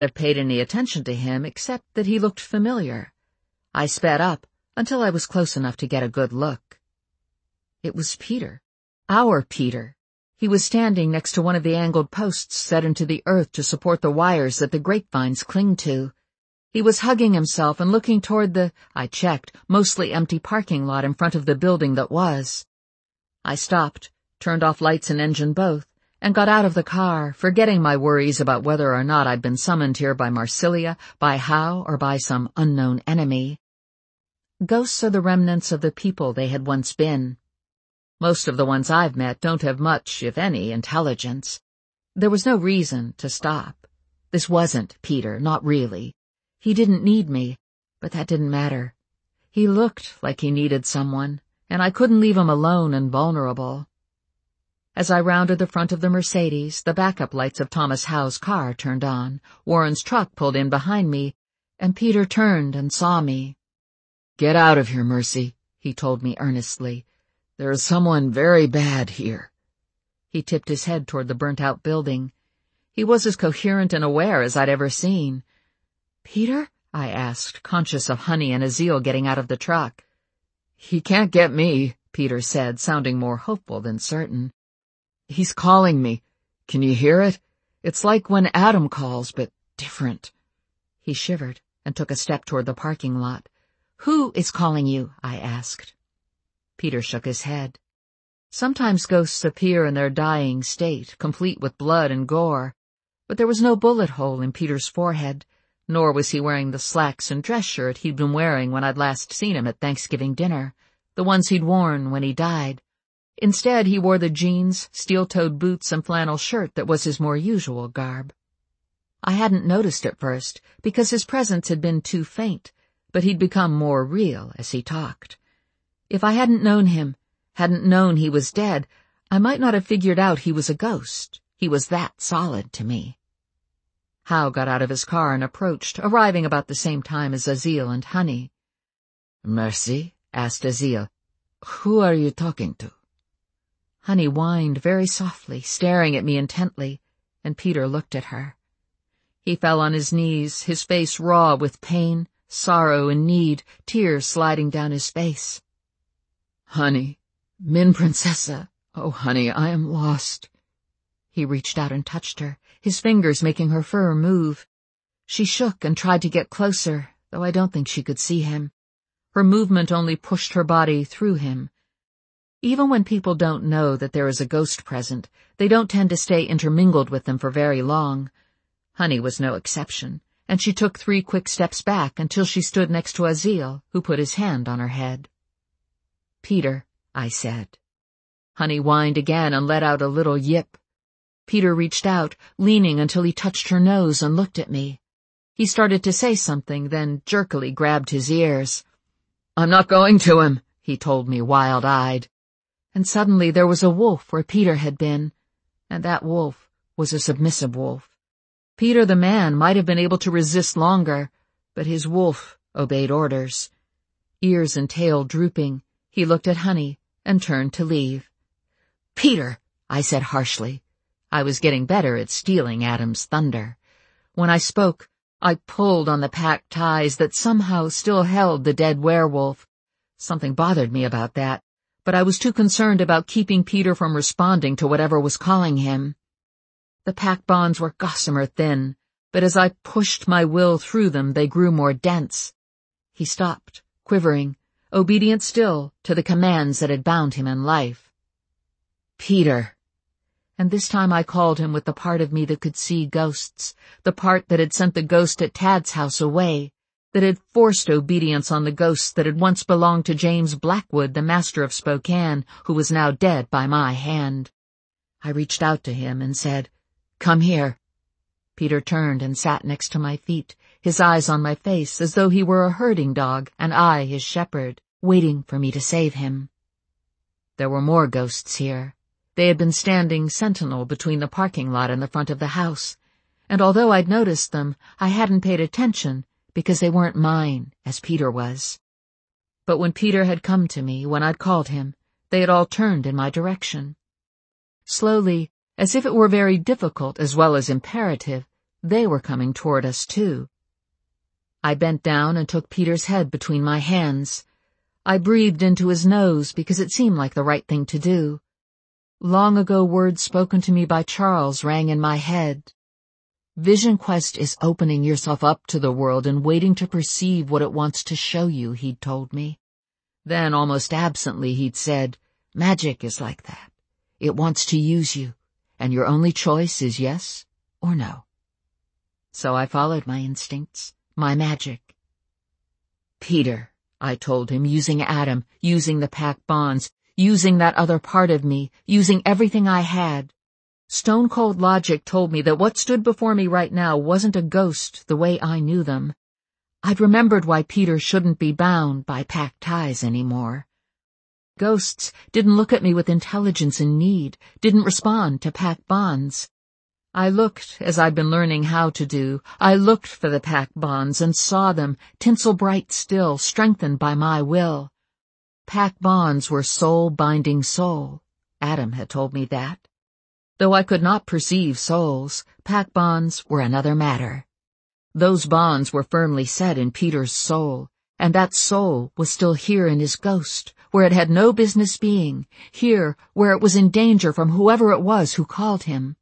have paid any attention to him except that he looked familiar. I sped up until I was close enough to get a good look. It was Peter. Our Peter. He was standing next to one of the angled posts set into the earth to support the wires that the grapevines cling to. He was hugging himself and looking toward the, I checked, mostly empty parking lot in front of the building that was. I stopped, turned off lights and engine both, and got out of the car, forgetting my worries about whether or not I'd been summoned here by Marsilia, by Howe, or by some unknown enemy. Ghosts are the remnants of the people they had once been. Most of the ones I've met don't have much, if any, intelligence. There was no reason to stop. This wasn't Peter, not really. He didn't need me, but that didn't matter. He looked like he needed someone, and I couldn't leave him alone and vulnerable. As I rounded the front of the Mercedes, the backup lights of Thomas Howe's car turned on, Warren's truck pulled in behind me, and Peter turned and saw me. "Get out of here, Mercy," he told me earnestly. "There is someone very bad here." He tipped his head toward the burnt-out building. He was as coherent and aware as I'd ever seen. "Peter?" I asked, conscious of Honey and Azil getting out of the truck. "He can't get me," Peter said, sounding more hopeful than certain. "He's calling me. Can you hear it? It's like when Adam calls, but different." He shivered and took a step toward the parking lot. "Who is calling you?" I asked. Peter shook his head. Sometimes ghosts appear in their dying state, complete with blood and gore, but there was no bullet hole in Peter's forehead, nor was he wearing the slacks and dress shirt he'd been wearing when I'd last seen him at Thanksgiving dinner, the ones he'd worn when he died. Instead, he wore the jeans, steel-toed boots, and flannel shirt that was his more usual garb. I hadn't noticed at first, because his presence had been too faint, but he'd become more real as he talked. If I hadn't known him, hadn't known he was dead, I might not have figured out he was a ghost. He was that solid to me. Howe got out of his car and approached, arriving about the same time as Azil and Honey. "Mercy?" asked Azil. "Who are you talking to?" Honey whined very softly, staring at me intently, and Peter looked at her. He fell on his knees, his face raw with pain, sorrow, and need, tears sliding down his face. "Honey, Min Princessa, oh, honey, I am lost." He reached out and touched her, his fingers making her fur move. She shook and tried to get closer, though I don't think she could see him. Her movement only pushed her body through him. Even when people don't know that there is a ghost present, they don't tend to stay intermingled with them for very long. Honey was no exception, and she took 3 quick steps back until she stood next to Azil, who put his hand on her head. "Peter," I said. Honey whined again and let out a little yip. Peter reached out, leaning until he touched her nose and looked at me. He started to say something, then jerkily grabbed his ears. "I'm not going to him," he told me, wild-eyed. And suddenly there was a wolf where Peter had been, and that wolf was a submissive wolf. Peter the man might have been able to resist longer, but his wolf obeyed orders. Ears and tail drooping, he looked at Honey and turned to leave. "Peter," I said harshly. I was getting better at stealing Adam's thunder. When I spoke, I pulled on the packed ties that somehow still held the dead werewolf. Something bothered me about that, but I was too concerned about keeping Peter from responding to whatever was calling him. The pack bonds were gossamer thin, but as I pushed my will through them, they grew more dense. He stopped, quivering, obedient still to the commands that had bound him in life. "Peter." And this time I called him with the part of me that could see ghosts, the part that had sent the ghost at Tad's house away, that had forced obedience on the ghosts that had once belonged to James Blackwood, the master of Spokane, who was now dead by my hand. I reached out to him and said, "Come here." Peter turned and sat next to my feet, his eyes on my face as though he were a herding dog and I his shepherd, waiting for me to save him. There were more ghosts here. They had been standing sentinel between the parking lot and the front of the house, and although I'd noticed them, I hadn't paid attention because they weren't mine, as Peter was. But when Peter had come to me, when I'd called him, they had all turned in my direction. Slowly, as if it were very difficult as well as imperative, They were coming toward us, too. I bent down and took Peter's head between my hands. I breathed into his nose because it seemed like the right thing to do. Long ago words spoken to me by Charles rang in my head. Vision Quest is opening yourself up to the world and waiting to perceive what it wants to show you, he'd told me. Then, almost absently, he'd said, magic is like that. It wants to use you, and your only choice is yes or no. So I followed my instincts, my magic. Peter, I told him, using Adam, using the pack bonds, using that other part of me, using everything I had. Stone-cold logic told me that what stood before me right now wasn't a ghost the way I knew them. I'd remembered why Peter shouldn't be bound by pack ties anymore. Ghosts didn't look at me with intelligence and need, didn't respond to pack bonds. I looked, as I'd been learning how to do, I looked for the pack bonds and saw them, tinsel bright still, strengthened by my will. Pack bonds were soul binding soul. Adam had told me that. Though I could not perceive souls, pack bonds were another matter. Those bonds were firmly set in Peter's soul, and that soul was still here in his ghost, where it had no business being, here where it was in danger from whoever it was who called him.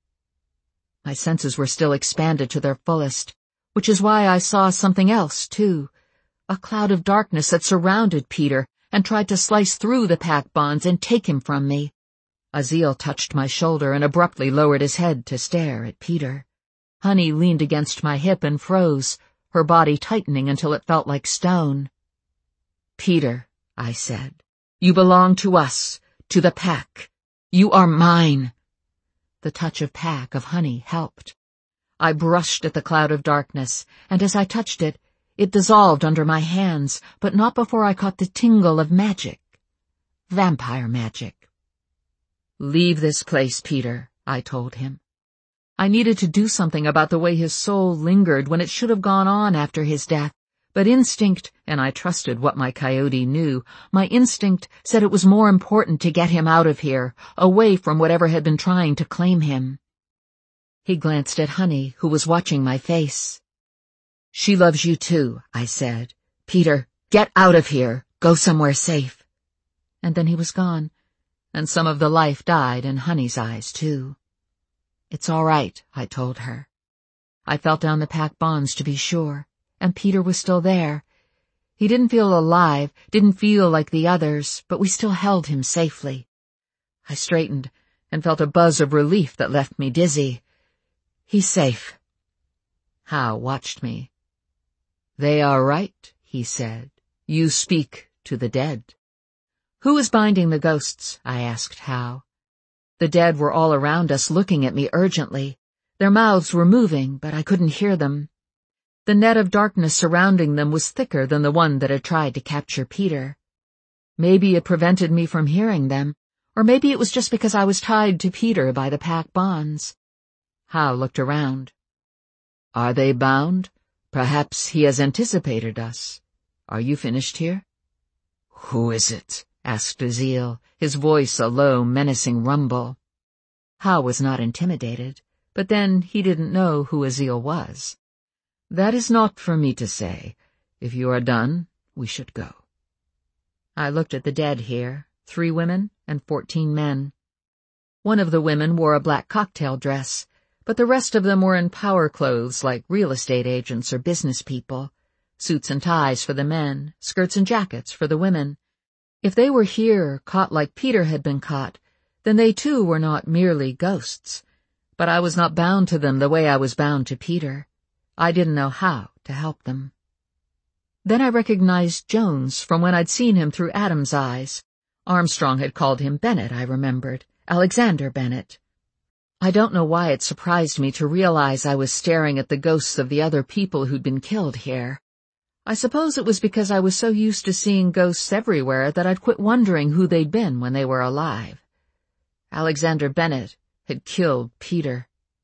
My senses were still expanded to their fullest, which is why I saw something else, too. A cloud of darkness that surrounded Peter and tried to slice through the pack bonds and take him from me. Aziel touched my shoulder and abruptly lowered his head to stare at Peter. Honey leaned against my hip and froze, her body tightening until it felt like stone. Peter, I said, you belong to us, to the pack. You are mine. The touch of pack of honey helped. I brushed at the cloud of darkness, and as I touched it, it dissolved under my hands, but not before I caught the tingle of magic. Vampire magic. Leave this place, Peter, I told him. I needed to do something about the way his soul lingered when it should have gone on after his death, but instinct, and I trusted what my coyote knew, my instinct said it was more important to get him out of here, away from whatever had been trying to claim him. He glanced at Honey, who was watching my face. She loves you too, I said. Peter, get out of here. Go somewhere safe. And then he was gone, and some of the life died in Honey's eyes, too. It's all right, I told her. I felt down the pack bonds to be sure, and Peter was still there. He didn't feel alive, didn't feel like the others, but we still held him safely. I straightened and felt a buzz of relief that left me dizzy. He's safe. Hal watched me. They are right, he said. You speak to the dead. Who is binding the ghosts? I asked Hal. The dead were all around us looking at me urgently. Their mouths were moving, but I couldn't hear them. The net of darkness surrounding them was thicker than the one that had tried to capture Peter. Maybe it prevented me from hearing them, or maybe it was just because I was tied to Peter by the pack bonds. Hal looked around. Are they bound? Perhaps he has anticipated us. Are you finished here? Who is it? Asked Aziel, his voice a low, menacing rumble. Hal was not intimidated, but then he didn't know who Aziel was. That is not for me to say. If you are done, we should go. I looked at the dead here, 3 women and 14 men. One of the women wore a black cocktail dress, but the rest of them were in power clothes like real estate agents or business people. Suits and ties for the men, skirts and jackets for the women. If they were here, caught like Peter had been caught, then they too were not merely ghosts. But I was not bound to them the way I was bound to Peter. I didn't know how to help them. Then I recognized Jones from when I'd seen him through Adam's eyes. Armstrong had called him Bennett, I remembered. Alexander Bennett. I don't know why it surprised me to realize I was staring at the ghosts of the other people who'd been killed here. I suppose it was because I was so used to seeing ghosts everywhere that I'd quit wondering who they'd been when they were alive. Alexander Bennett had killed Peter.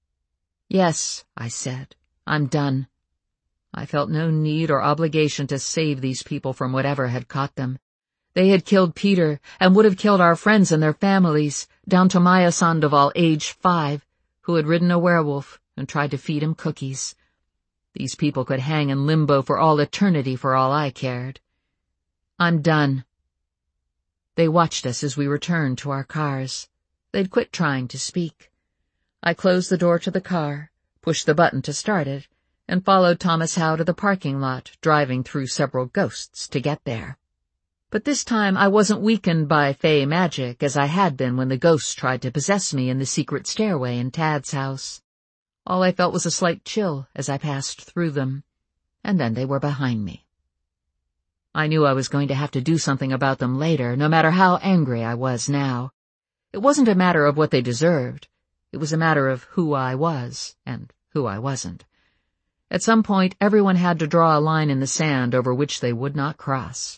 Yes, I said, I'm done. I felt no need or obligation to save these people from whatever had caught them. They had killed Peter and would have killed our friends and their families, down to Maya Sandoval, age 5, who had ridden a werewolf and tried to feed him cookies. These people could hang in limbo for all eternity for all I cared. "I'm done." They watched us as we returned to our cars. They'd quit trying to speak. I closed the door to the car, pushed the button to start it, and followed Thomas Howe to the parking lot, driving through several ghosts to get there. But this time I wasn't weakened by fey magic as I had been when the ghosts tried to possess me in the secret stairway in Tad's house. All I felt was a slight chill as I passed through them, and then they were behind me. I knew I was going to have to do something about them later, no matter how angry I was now. It wasn't a matter of what they deserved. It was a matter of who I was and who I wasn't. At some point, everyone had to draw a line in the sand over which they would not cross.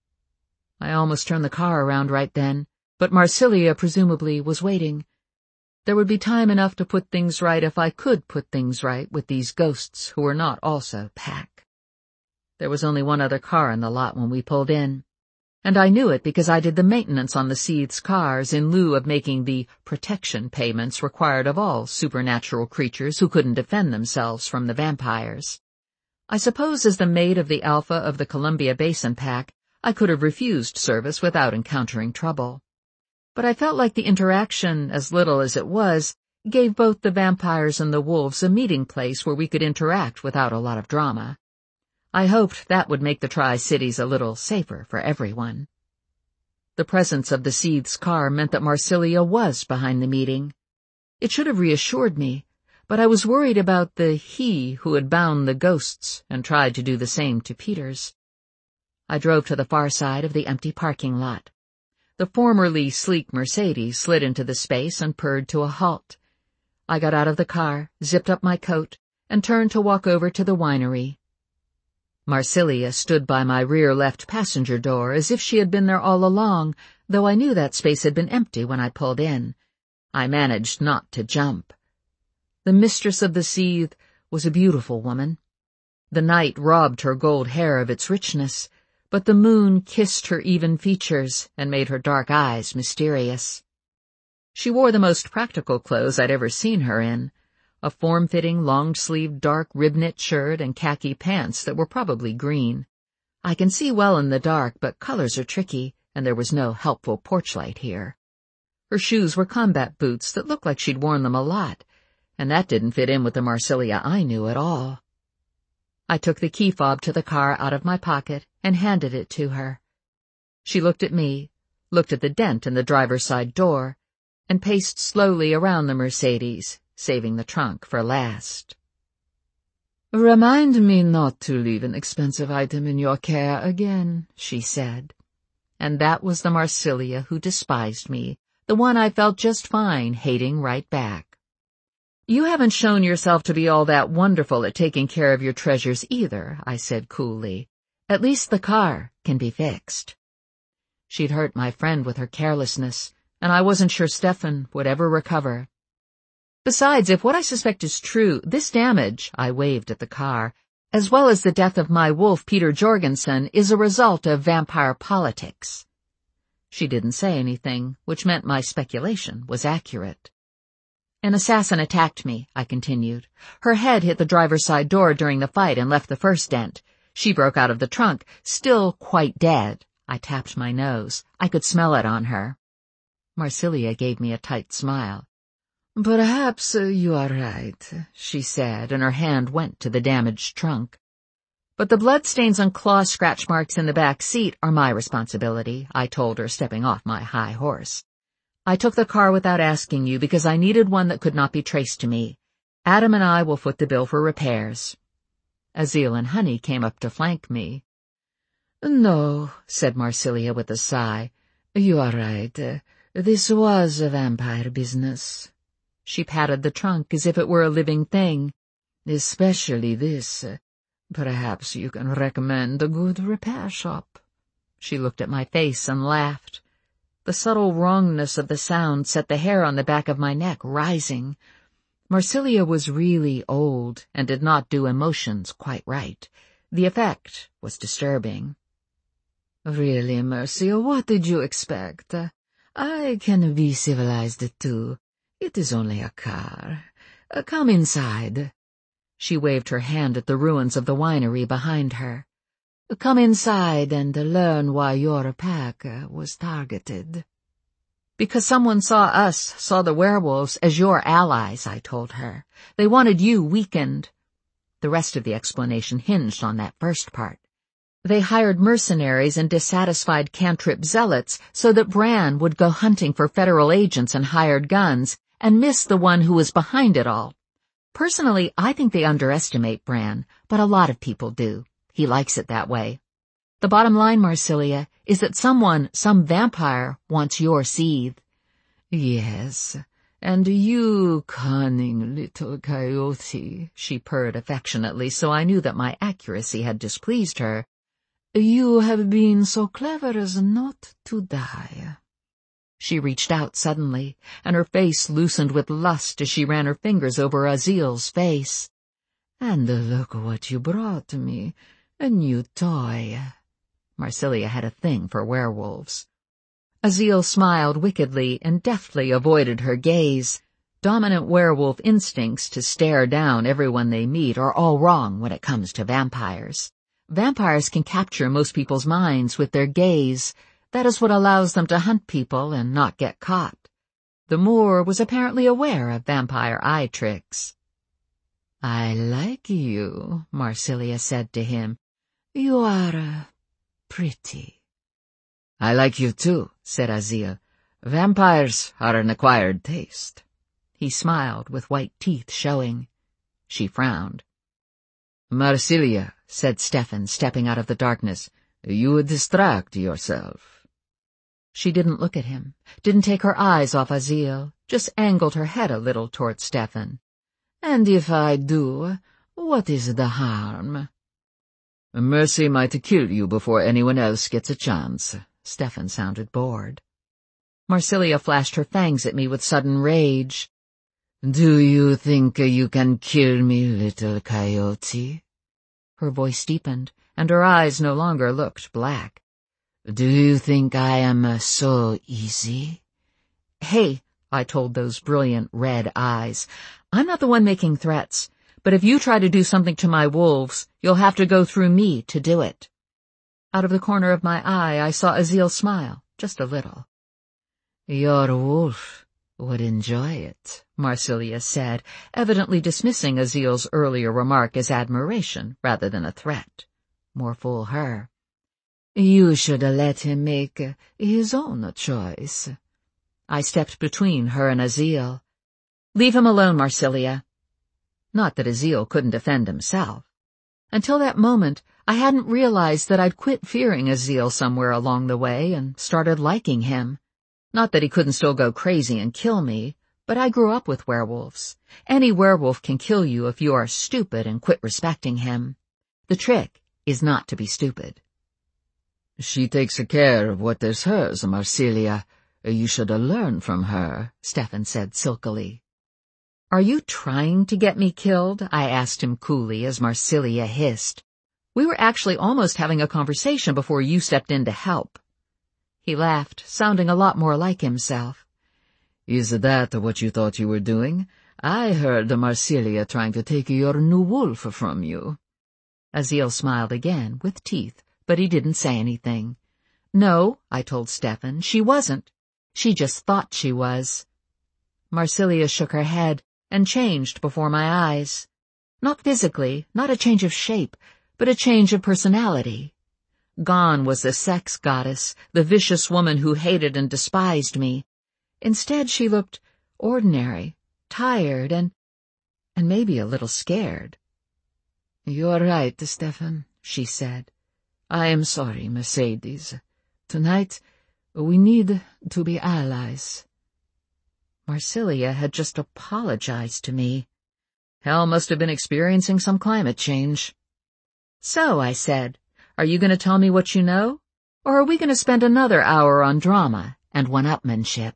I almost turned the car around right then, but Marsilia presumably was waiting. There would be time enough to put things right if I could put things right with these ghosts who were not also Pack. There was only one other car in the lot when we pulled in, and I knew it because I did the maintenance on the Seeth's cars in lieu of making the protection payments required of all supernatural creatures who couldn't defend themselves from the vampires. I suppose as the maid of the Alpha of the Columbia Basin Pack, I could have refused service without encountering trouble. But I felt like the interaction, as little as it was, gave both the vampires and the wolves a meeting place where we could interact without a lot of drama. I hoped that would make the Tri-Cities a little safer for everyone. The presence of the Seeth's car meant that Marsilia was behind the meeting. It should have reassured me, but I was worried about the he who had bound the ghosts and tried to do the same to Peters. I drove to the far side of the empty parking lot. The formerly sleek Mercedes slid into the space and purred to a halt. I got out of the car, zipped up my coat, and turned to walk over to the winery. Marsilia stood by my rear left passenger door as if she had been there all along, though I knew that space had been empty when I pulled in. I managed not to jump. The mistress of the Seeth was a beautiful woman. The night robbed her gold hair of its richness, but the moon kissed her even features and made her dark eyes mysterious. She wore the most practical clothes I'd ever seen her in, a form-fitting, long-sleeved dark rib-knit shirt and khaki pants that were probably green. I can see well in the dark, but colors are tricky, and there was no helpful porch light here. Her shoes were combat boots that looked like she'd worn them a lot, and that didn't fit in with the Marsilia I knew at all. I took the key fob to the car out of my pocket and handed it to her. She looked at me, looked at the dent in the driver's side door, and paced slowly around the Mercedes, saving the trunk for last. "Remind me not to leave an expensive item in your care again," she said. And that was the Marsilia who despised me, the one I felt just fine hating right back. "You haven't shown yourself to be all that wonderful at taking care of your treasures either," I said coolly. "At least the car can be fixed." She'd hurt my friend with her carelessness, and I wasn't sure Stefan would ever recover. Besides, if what I suspect is true, this damage, I waved at the car, as well as the death of my wolf Peter Jorgensen, is a result of vampire politics. She didn't say anything, which meant my speculation was accurate. "An assassin attacked me," I continued. "Her head hit the driver's side door during the fight and left the first dent. She broke out of the trunk, still quite dead." I tapped my nose. I could smell it on her. Marsilia gave me a tight smile. "Perhaps you are right," she said, and her hand went to the damaged trunk. "But the bloodstains and claw scratch marks in the back seat are my responsibility," I told her, stepping off my high horse. "I took the car without asking you because I needed one that could not be traced to me. Adam and I will foot the bill for repairs." Azil and Honey came up to flank me. "No," said Marsilia with a sigh. "You are right. This was a vampire business." She patted the trunk as if it were a living thing. "Especially this. Perhaps you can recommend a good repair shop." She looked at my face and laughed. The subtle wrongness of the sound set the hair on the back of my neck rising. Marsilia was really old and did not do emotions quite right. The effect was disturbing. "Really, Mercia, what did you expect? I can be civilized too. It is only a car. Come inside." She waved her hand at the ruins of the winery behind her. "Come inside and learn why your pack was targeted." "Because someone saw the werewolves as your allies," I told her. "They wanted you weakened." The rest of the explanation hinged on that first part. They hired mercenaries and dissatisfied cantrip zealots so that Bran would go hunting for federal agents and hired guns and miss the one who was behind it all. Personally, I think they underestimate Bran, but a lot of people do. He likes it that way. The bottom line, Marsilia, is that some vampire, wants your seed." "Yes, and you cunning little coyote," she purred affectionately, so I knew that my accuracy had displeased her. "You have been so clever as not to die." She reached out suddenly, and her face loosened with lust as she ran her fingers over Azil's face. "And look what you brought me, a new toy." Marsilia had a thing for werewolves. Azil smiled wickedly and deftly avoided her gaze. Dominant werewolf instincts to stare down everyone they meet are all wrong when it comes to vampires. Vampires can capture most people's minds with their gaze. That is what allows them to hunt people and not get caught. The Moor was apparently aware of vampire eye tricks. "I like you," Marsilia said to him. "You are pretty." "I like you too," said Azil. "Vampires are an acquired taste." He smiled with white teeth showing. She frowned. "Marsilia," said Stefan, stepping out of the darkness, "you distract yourself." She didn't look at him, didn't take her eyes off Azil, just angled her head a little toward Stefan. "And if I do, what is the harm?" "Mercy might kill you before anyone else gets a chance." Stefan sounded bored. Marsilia flashed her fangs at me with sudden rage. "Do you think you can kill me, little coyote?" Her voice deepened, and her eyes no longer looked black. "Do you think I am so easy?" "Hey," I told those brilliant red eyes, "I'm not the one making threats, but if you try to do something to my wolves, you'll have to go through me to do it." Out of the corner of my eye, I saw Azil smile, just a little. "Your wolf would enjoy it," Marsilia said, evidently dismissing Azil's earlier remark as admiration rather than a threat. More fool her. "You should let him make his own choice." I stepped between her and Azil. "Leave him alone, Marsilia." Not that Azil couldn't defend himself. Until that moment, I hadn't realized that I'd quit fearing Azil somewhere along the way and started liking him. Not that he couldn't still go crazy and kill me, but I grew up with werewolves. Any werewolf can kill you if you are stupid and quit respecting him. The trick is not to be stupid. "She takes care of what is hers, Marsilia. You should learn from her," Stefan said silkily. "Are you trying to get me killed?" I asked him coolly as Marsilia hissed. "We were actually almost having a conversation before you stepped in to help." He laughed, sounding a lot more like himself. "Is that what you thought you were doing? I heard Marsilia trying to take your new wolf from you." Azil smiled again, with teeth, but he didn't say anything. "No," I told Stefan, "she wasn't. She just thought she was." Marsilia shook her head and changed before my eyes. Not physically, not a change of shape, but a change of personality. Gone was the sex goddess, the vicious woman who hated and despised me. Instead, she looked ordinary, tired, and maybe a little scared. "You're right, Stefan," she said. "I am sorry, Mercedes. Tonight, we need to be allies." Marsilia had just apologized to me. Hell must have been experiencing some climate change. "So," I said, "are you going to tell me what you know? Or are we going to spend another hour on drama and one-upmanship?"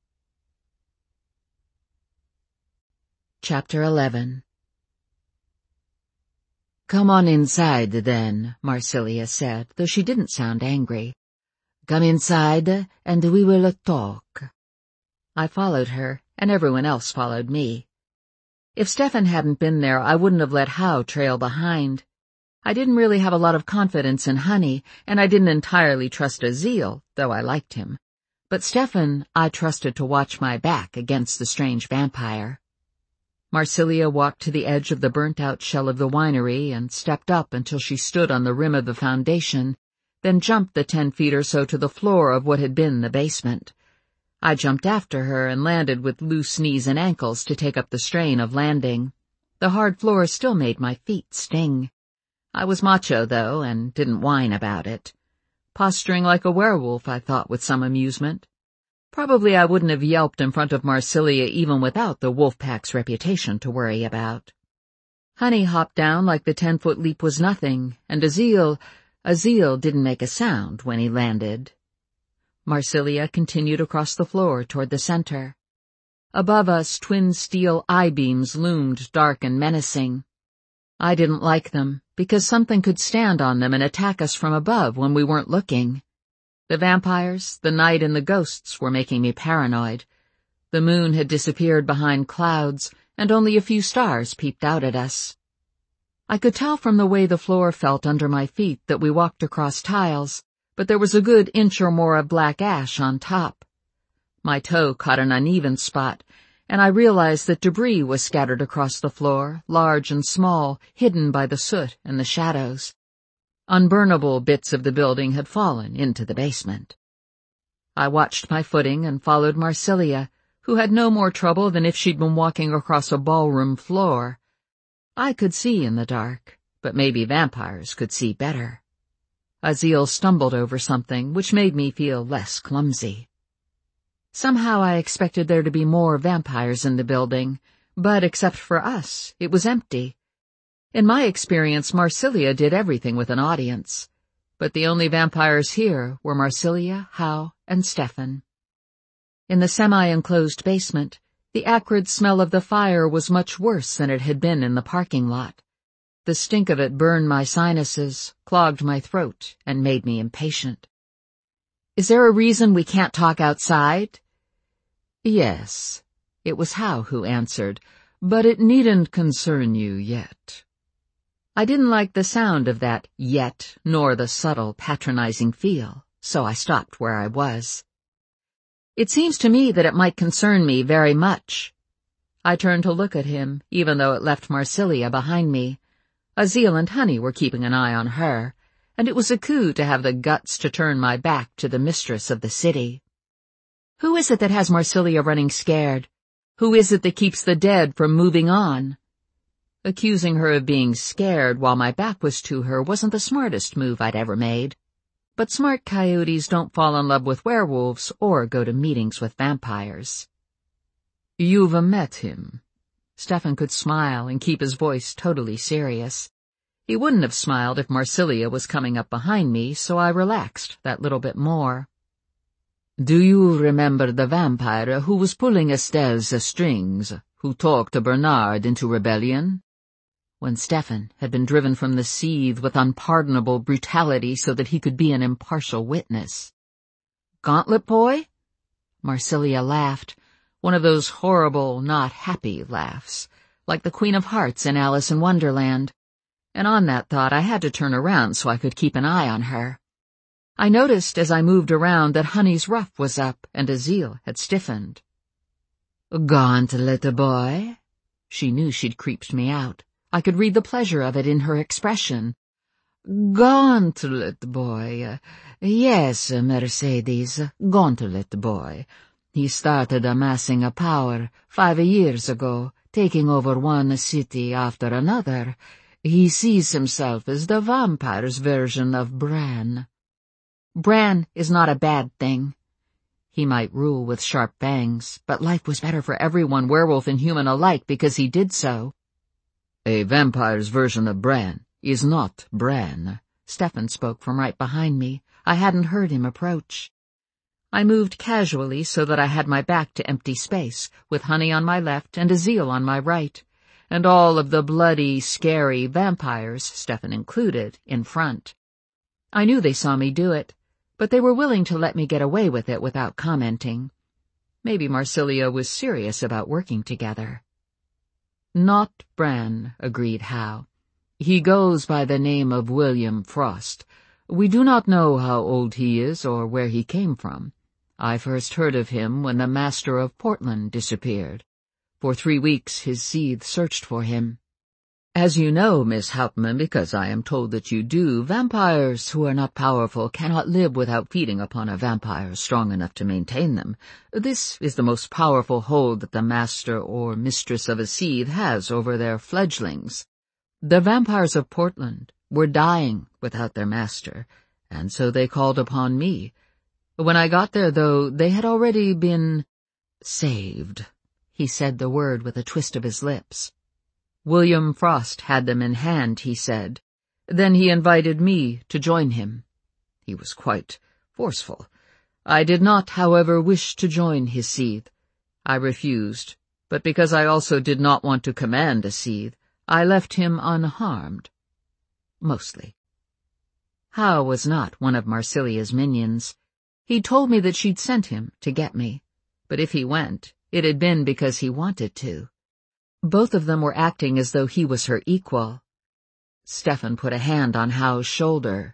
Chapter 11. "Come on inside, then," Marsilia said, though she didn't sound angry. "Come inside, and we will talk." I followed her, and everyone else followed me. If Stefan hadn't been there, I wouldn't have let Hao trail behind. I didn't really have a lot of confidence in Honey, and I didn't entirely trust Azil, though I liked him. But Stefan I trusted to watch my back against the strange vampire. Marsilia walked to the edge of the burnt-out shell of the winery and stepped up until she stood on the rim of the foundation, then jumped the 10 feet or so to the floor of what had been the basement. I jumped after her and landed with loose knees and ankles to take up the strain of landing. The hard floor still made my feet sting. I was macho, though, and didn't whine about it. Posturing like a werewolf, I thought with some amusement. Probably I wouldn't have yelped in front of Marsilia even without the wolf pack's reputation to worry about. Honey hopped down like the 10-foot leap was nothing, and Azil didn't make a sound when he landed. Marsilia continued across the floor toward the center. Above us, twin steel I-beams loomed dark and menacing. I didn't like them, because something could stand on them and attack us from above when we weren't looking. The vampires, the night, and the ghosts were making me paranoid. The moon had disappeared behind clouds, and only a few stars peeped out at us. I could tell from the way the floor felt under my feet that we walked across tiles, but there was a good inch or more of black ash on top. My toe caught an uneven spot, and I realized that debris was scattered across the floor, large and small, hidden by the soot and the shadows. Unburnable bits of the building had fallen into the basement. I watched my footing and followed Marsilia, who had no more trouble than if she'd been walking across a ballroom floor. I could see in the dark, but maybe vampires could see better. Azil stumbled over something, which made me feel less clumsy. Somehow I expected there to be more vampires in the building, but except for us, it was empty. In my experience, Marsilia did everything with an audience, but the only vampires here were Marsilia, Hao, and Stefan. In the semi-enclosed basement, the acrid smell of the fire was much worse than it had been in the parking lot. The stink of it burned my sinuses, clogged my throat, and made me impatient. "Is there a reason we can't talk outside?" "Yes." It was Hao who answered, "but it needn't concern you yet." I didn't like the sound of that yet, nor the subtle, patronizing feel, so I stopped where I was. "It seems to me that it might concern me very much." I turned to look at him, even though it left Marsilia behind me. Azil and Honey were keeping an eye on her, and it was a coup to have the guts to turn my back to the mistress of the city. "Who is it that has Marsilia running scared? Who is it that keeps the dead from moving on?" Accusing her of being scared while my back was to her wasn't the smartest move I'd ever made. But smart coyotes don't fall in love with werewolves or go to meetings with vampires. "You've met him." Stefan could smile and keep his voice totally serious. He wouldn't have smiled if Marsilia was coming up behind me, so I relaxed that little bit more. "Do you remember the vampire who was pulling Estelle's strings, who talked Bernard into rebellion?" When Stefan had been driven from the seethe with unpardonable brutality so that he could be an impartial witness. "Gauntlet Boy?" Marsilia laughed, one of those horrible, not happy laughs, like the Queen of Hearts in Alice in Wonderland. And on that thought I had to turn around so I could keep an eye on her. I noticed as I moved around that Honey's ruff was up and Azil had stiffened. "Gauntlet Boy?" She knew she'd creeped me out. I could read the pleasure of it in her expression. "Gauntlet Boy. Yes, Mercedes, Gauntlet Boy. He started amassing a power 5 years ago, taking over one city after another. He sees himself as the vampire's version of Bran." "Bran is not a bad thing." He might rule with sharp fangs, but life was better for everyone, werewolf and human alike, because he did so. "A vampire's version of Bran is not Bran." Stefan spoke from right behind me. I hadn't heard him approach. I moved casually so that I had my back to empty space, with Honey on my left and Azil on my right, and all of the bloody, scary vampires, Stefan included, in front. I knew they saw me do it, but they were willing to let me get away with it without commenting. Maybe Marsilia was serious about working together. Not Bran, agreed Howe. He goes by the name of William Frost. We do not know how old he is or where he came from. I first heard of him when the Master of Portland disappeared. For 3 weeks his seed searched for him. As you know, Miss Hauptmann, because I am told that you do, vampires who are not powerful cannot live without feeding upon a vampire strong enough to maintain them. This is the most powerful hold that the master or mistress of a seed has over their fledglings. The vampires of Portland were dying without their master, and so they called upon me. When I got there, though, they had already been saved. He said the word with a twist of his lips. William Frost had them in hand, he said. Then he invited me to join him. He was quite forceful. I did not, however, wish to join his seed. I refused, but because I also did not want to command a seed, I left him unharmed. Mostly. Howe was not one of Marsilia's minions. He told me that she'd sent him to get me, but if he went, it had been because he wanted to. Both of them were acting as though he was her equal. Stefan put a hand on Howe's shoulder.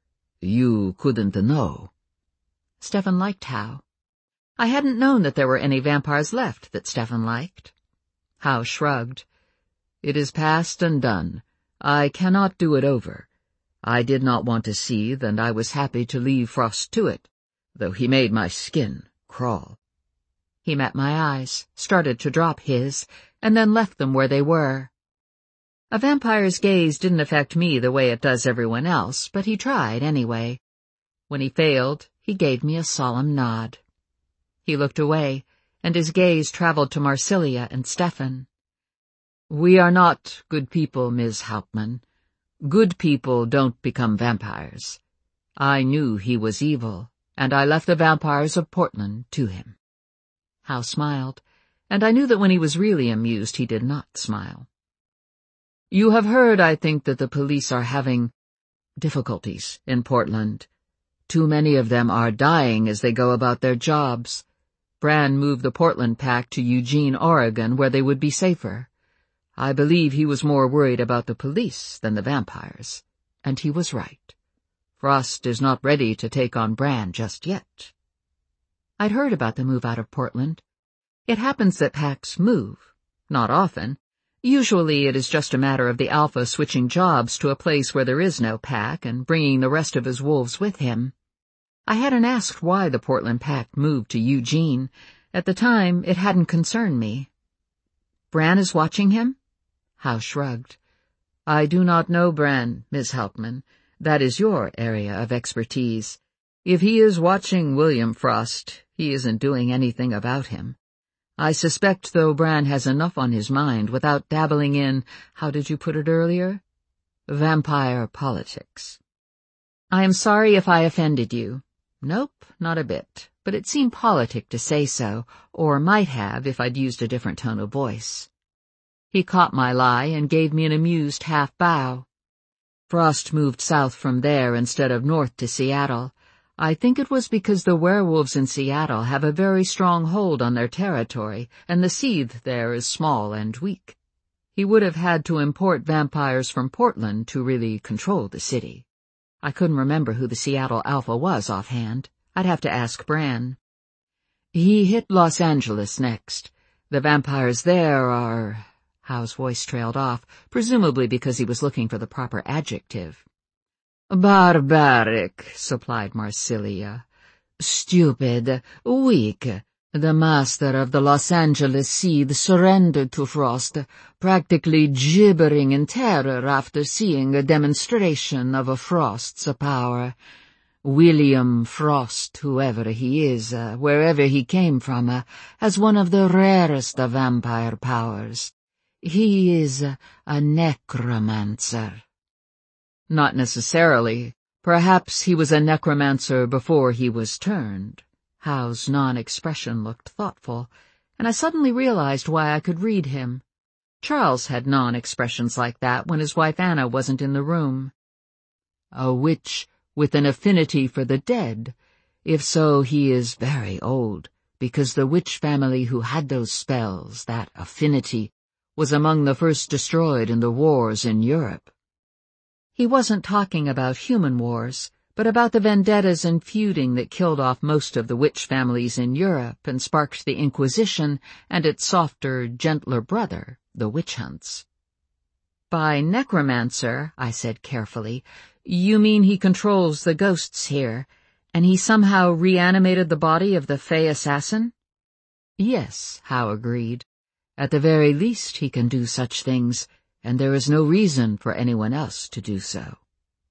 You couldn't know. Stefan liked Howe. I hadn't known that there were any vampires left that Stefan liked. Howe shrugged. It is past and done. I cannot do it over. I did not want to seethe, and I was happy to leave Frost to it, though he made my skin crawl. He met my eyes, started to drop his, and then left them where they were. A vampire's gaze didn't affect me the way it does everyone else, but he tried anyway. When he failed, he gave me a solemn nod. He looked away, and his gaze traveled to Marsilia and Stefan. We are not good people, Ms. Hauptmann. Good people don't become vampires. I knew he was evil, and I left the vampires of Portland to him. Howe smiled, and I knew that when he was really amused he did not smile. You have heard, I think, that the police are having difficulties in Portland. Too many of them are dying as they go about their jobs. Bran moved the Portland pack to Eugene, Oregon, where they would be safer. I believe he was more worried about the police than the vampires, and he was right. Frost is not ready to take on Bran just yet. I'd heard about the move out of Portland. It happens that packs move. Not often. Usually it is just a matter of the Alpha switching jobs to a place where there is no pack and bringing the rest of his wolves with him. I hadn't asked why the Portland pack moved to Eugene. At the time, it hadn't concerned me. Bran is watching him? Howe shrugged. I do not know Bran, Miss Hauptmann. That is your area of expertise. If he is watching William Frost, he isn't doing anything about him. I suspect, though, Bran has enough on his mind without dabbling in, how did you put it earlier? Vampire politics. I am sorry if I offended you. Nope, not a bit, but it seemed politic to say so, or might have if I'd used a different tone of voice. He caught my lie and gave me an amused half-bow. Frost moved south from there instead of north to Seattle. I think it was because the werewolves in Seattle have a very strong hold on their territory, and the seed there is small and weak. He would have had to import vampires from Portland to really control the city. I couldn't remember who the Seattle Alpha was offhand. I'd have to ask Bran. He hit Los Angeles next. The vampires there are... Howe's voice trailed off, presumably because he was looking for the proper adjective. Barbaric, supplied Marsilia. Stupid, weak. The master of the Los Angeles seed surrendered to Frost, practically gibbering in terror after seeing a demonstration of Frost's power. William Frost, whoever he is, wherever he came from, has one of the rarest of vampire powers. He is a necromancer. Not necessarily. Perhaps he was a necromancer before he was turned. Howe's non-expression looked thoughtful, and I suddenly realized why I could read him. Charles had non-expressions like that when his wife Anna wasn't in the room. A witch with an affinity for the dead. If so, he is very old, because the witch family who had those spells, that affinity, was among the first destroyed in the wars in Europe. He wasn't talking about human wars, but about the vendettas and feuding that killed off most of the witch families in Europe and sparked the Inquisition and its softer, gentler brother, the witch hunts. By necromancer, I said carefully, you mean he controls the ghosts here, and he somehow reanimated the body of the Fey assassin? Yes, Howe agreed. At the very least he can do such things, and there is no reason for anyone else to do so.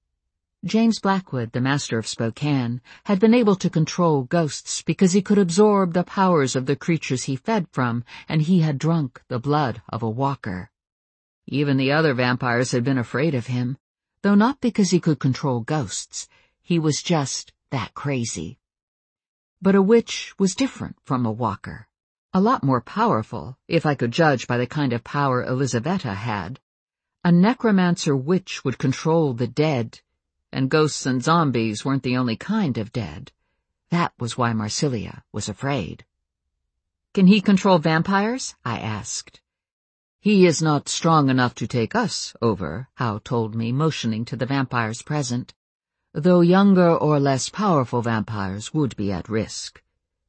James Blackwood, the master of Spokane, had been able to control ghosts because he could absorb the powers of the creatures he fed from, and he had drunk the blood of a walker. Even the other vampires had been afraid of him, though not because he could control ghosts. He was just that crazy. But a witch was different from a walker. A lot more powerful, if I could judge by the kind of power Elizabetta had. A necromancer witch would control the dead, and ghosts and zombies weren't the only kind of dead. That was why Marsilia was afraid. Can he control vampires? I asked. He is not strong enough to take us over, Howe told me, motioning to the vampires present, though younger or less powerful vampires would be at risk.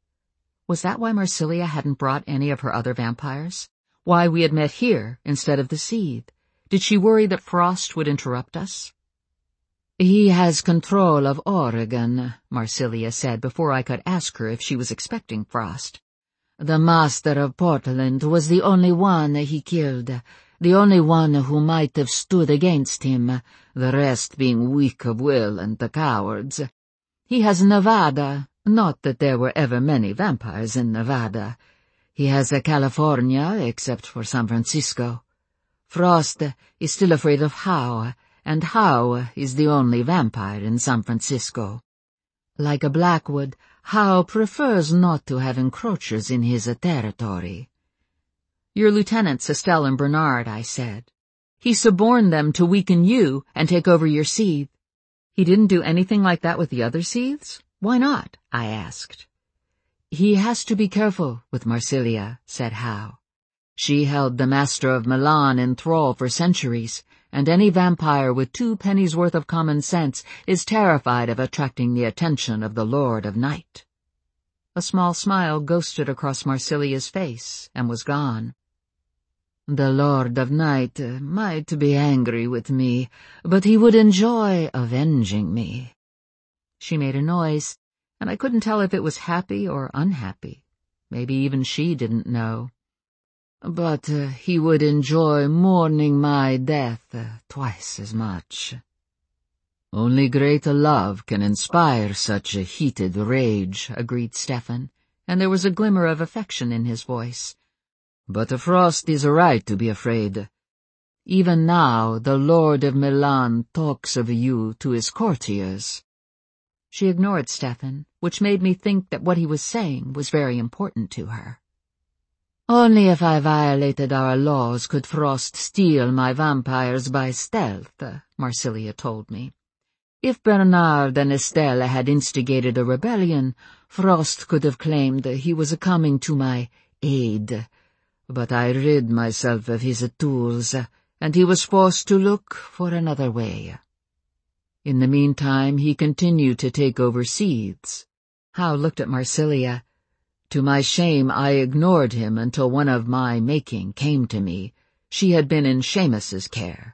Was that why Marsilia hadn't brought any of her other vampires? Why we had met here instead of the Seethe? Did she worry that Frost would interrupt us? He has control of Oregon, Marsilia said before I could ask her if she was expecting Frost. The Master of Portland was the only one he killed, the only one who might have stood against him, the rest being weak of will and the cowards. He has Nevada, not that there were ever many vampires in Nevada. He has California, except for San Francisco. Frost is still afraid of Howe, and Howe is the only vampire in San Francisco. Like a Blackwood, Howe prefers not to have encroachers in his territory. Your lieutenants, Estelle and Bernard, I said. He suborned them to weaken you and take over your Seethe. He didn't do anything like that with the other Seethes? Why not? I asked. He has to be careful with Marsilia, said Howe. She held the Master of Milan in thrall for centuries, and any vampire with 2 pennies worth of common sense is terrified of attracting the attention of the Lord of Night. A small smile ghosted across Marsilia's face and was gone. The Lord of Night might be angry with me, but he would enjoy avenging me. She made a noise, and I couldn't tell if it was happy or unhappy. Maybe even she didn't know. But he would enjoy mourning my death twice as much. Only great love can inspire such a heated rage, agreed Stefan, and there was a glimmer of affection in his voice. But Frost is right to be afraid. Even now the Lord of Milan talks of you to his courtiers. She ignored Stefan, which made me think that what he was saying was very important to her. Only if I violated our laws could Frost steal my vampires by stealth, Marsilia told me. If Bernard and Estelle had instigated a rebellion, Frost could have claimed he was coming to my aid. But I rid myself of his tools, and he was forced to look for another way. In the meantime, he continued to take over Seethes. Howe looked at Marsilia. To my shame, I ignored him until one of my making came to me. She had been in Seamus's care.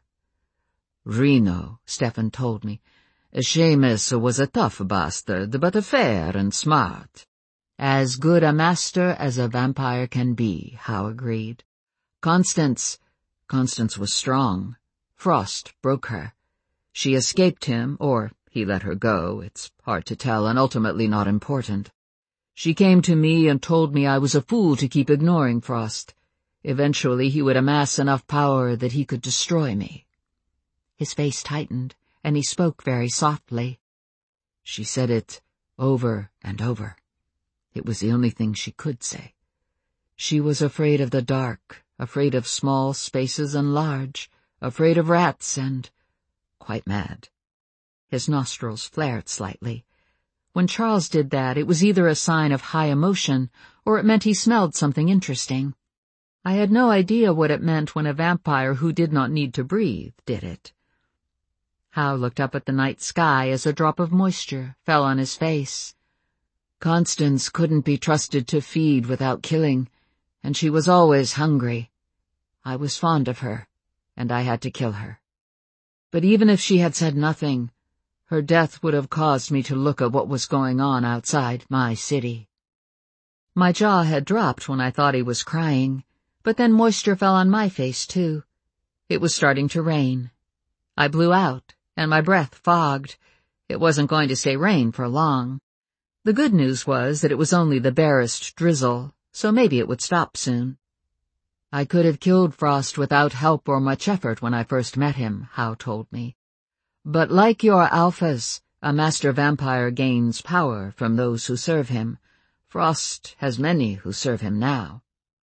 Reno, Stefan told me. Seamus was a tough bastard, but fair and smart. As good a master as a vampire can be, Howe agreed. Constance was strong. Frost broke her. She escaped him, or he let her go, it's hard to tell and ultimately not important. She came to me and told me I was a fool to keep ignoring Frost. Eventually he would amass enough power that he could destroy me. His face tightened, and he spoke very softly. She said it over and over. It was the only thing she could say. She was afraid of the dark, afraid of small spaces and large, afraid of rats and quite mad. His nostrils flared slightly. When Charles did that, it was either a sign of high emotion or it meant he smelled something interesting. I had no idea what it meant when a vampire who did not need to breathe did it. Hal looked up at the night sky as a drop of moisture fell on his face. Constance couldn't be trusted to feed without killing, and she was always hungry. I was fond of her, and I had to kill her. But even if she had said nothing, her death would have caused me to look at what was going on outside my city. My jaw had dropped when I thought he was crying, but then moisture fell on my face, too. It was starting to rain. I blew out, and my breath fogged. It wasn't going to stay rain for long. The good news was that it was only the barest drizzle, so maybe it would stop soon. I could have killed Frost without help or much effort when I first met him, Hal told me. But like your alphas, a master vampire gains power from those who serve him. Frost has many who serve him now.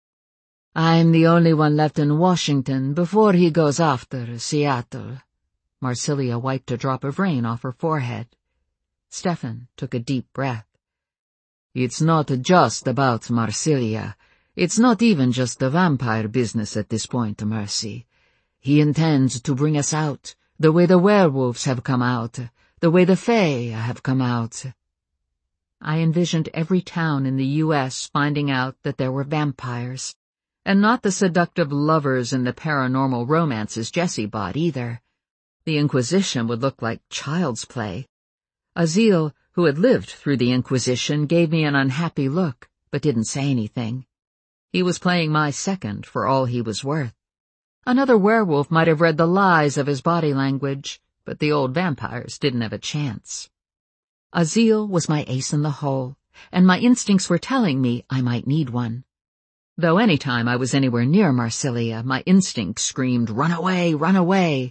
I'm the only one left in Washington before he goes after Seattle. Marsilia wiped a drop of rain off her forehead. Stefan took a deep breath. It's not just about Marsilia. It's not even just the vampire business at this point, Mercy. He intends to bring us out, the way the werewolves have come out, the way the Fae have come out. I envisioned every town in the U.S. finding out that there were vampires. And not the seductive lovers in the paranormal romances Jessie bought either. The Inquisition would look like child's play. Azil, who had lived through the Inquisition, gave me an unhappy look, but didn't say anything. He was playing my second for all he was worth. Another werewolf might have read the lies of his body language, but the old vampires didn't have a chance. Azil was my ace in the hole, and my instincts were telling me I might need one. Though any time I was anywhere near Marsilia, my instinct screamed, "Run away, run away!"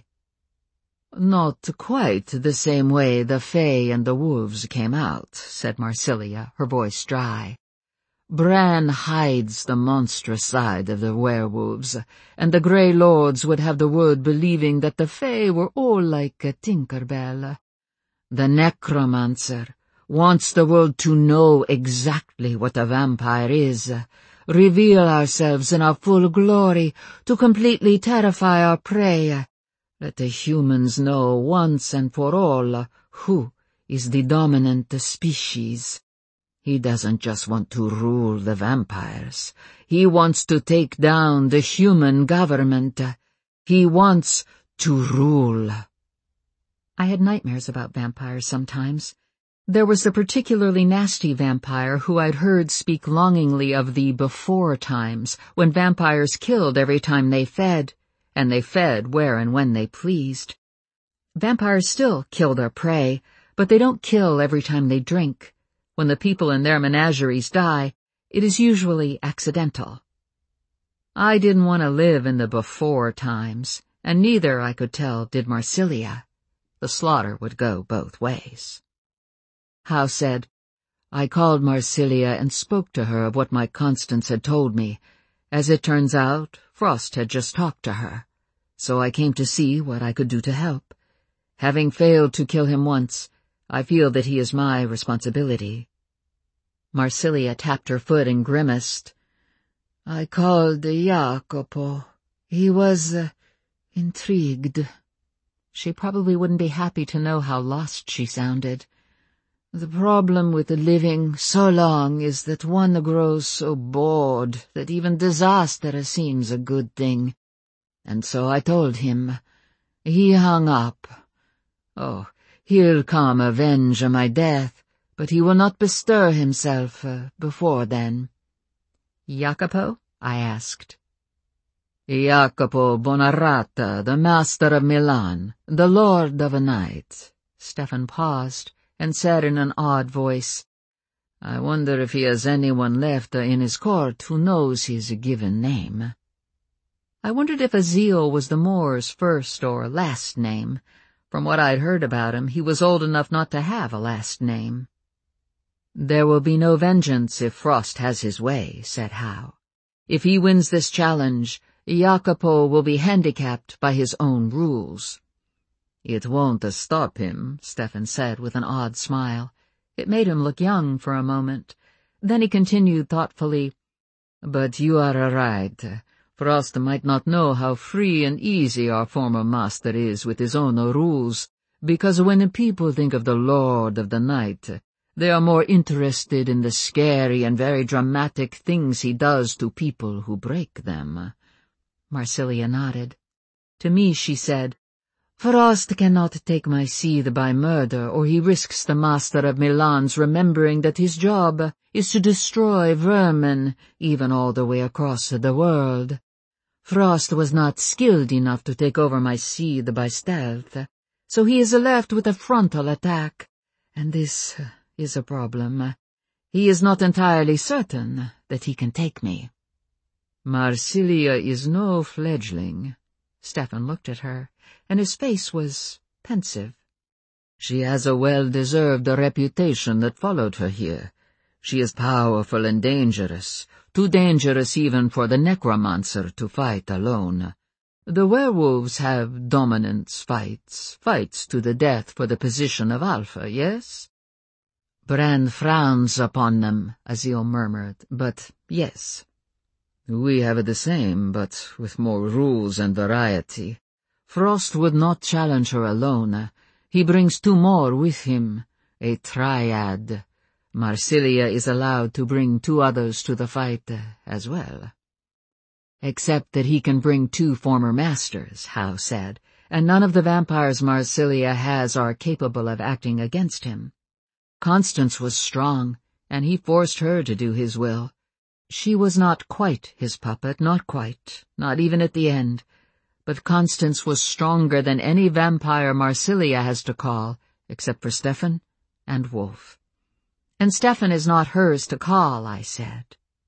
Not quite the same way the Fae and the wolves came out, said Marsilia, her voice dry. Bran hides the monstrous side of the werewolves, and the Grey Lords would have the world believing that the Fae were all like a Tinkerbell. The necromancer wants the world to know exactly what a vampire is, reveal ourselves in our full glory to completely terrify our prey. Let the humans know once and for all who is the dominant species. He doesn't just want to rule the vampires. He wants to take down the human government. He wants to rule. I had nightmares about vampires sometimes. There was a particularly nasty vampire who I'd heard speak longingly of the before times, when vampires killed every time they fed, and they fed where and when they pleased. Vampires still kill their prey, but they don't kill every time they drink. When the people in their menageries die, it is usually accidental. I didn't want to live in the before times, and neither, I could tell, did Marsilia. The slaughter would go both ways. Hal said, I called Marsilia and spoke to her of what my Constance had told me. As it turns out, Frost had just talked to her, so I came to see what I could do to help. Having failed to kill him once, I feel that he is my responsibility. Marsilia tapped her foot and grimaced. I called Jacopo. He was, intrigued. She probably wouldn't be happy to know how lost she sounded. The problem with living so long is that one grows so bored that even disaster seems a good thing. And so I told him. He hung up. Oh, he'll come avenge my death, but he will not bestir himself before then. Jacopo? I asked. Jacopo Bonarrata, the master of Milan, the lord of night. Stefan paused and said in an odd voice, I wonder if he has anyone left in his court who knows his given name. I wondered if Azil was the Moor's first or last name. From what I'd heard about him, he was old enough not to have a last name. There will be no vengeance if Frost has his way, said Hal. If he wins this challenge, Jacopo will be handicapped by his own rules. It won't stop him, Stefan said with an odd smile. It made him look young for a moment. Then he continued thoughtfully, But you are right. Frost might not know how free and easy our former master is with his own rules, because when people think of the Lord of the Night, they are more interested in the scary and very dramatic things he does to people who break them." Marsilia nodded. To me she said, "Frost cannot take my seed by murder, or he risks the master of Milan's remembering that his job is to destroy vermin, even all the way across the world. Frost was not skilled enough to take over my seed by stealth, so he is left with a frontal attack, and this is a problem. He is not entirely certain that he can take me." "Marsilia is no fledgling." Stefan looked at her, and his face was pensive. "She has a well-deserved reputation that followed her here. She is powerful and dangerous, too dangerous even for the necromancer to fight alone. The werewolves have dominance fights to the death for the position of alpha, yes?" "Brand frowns upon them," Azil murmured, "but yes." "We have the same, but with more rules and variety. Frost would not challenge her alone. He brings two more with him, a triad. Marsilia is allowed to bring two others to the fight as well." "Except that he can bring two former masters," Hao said, "and none of the vampires Marsilia has are capable of acting against him. Constance was strong, and he forced her to do his will. She was not quite his puppet, not quite, not even at the end. But Constance was stronger than any vampire Marsilia has to call, except for Stefan and Wolf." "And Stefan is not hers to call," I said.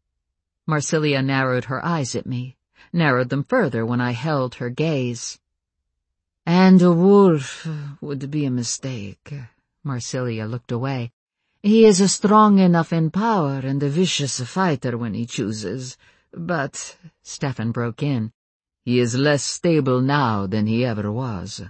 Marsilia narrowed her eyes at me, narrowed them further when I held her gaze. "And a wolf would be a mistake." Marsilia looked away. "He is strong enough in power and a vicious fighter when he chooses, but," Stefan broke in, "he is less stable now than he ever was."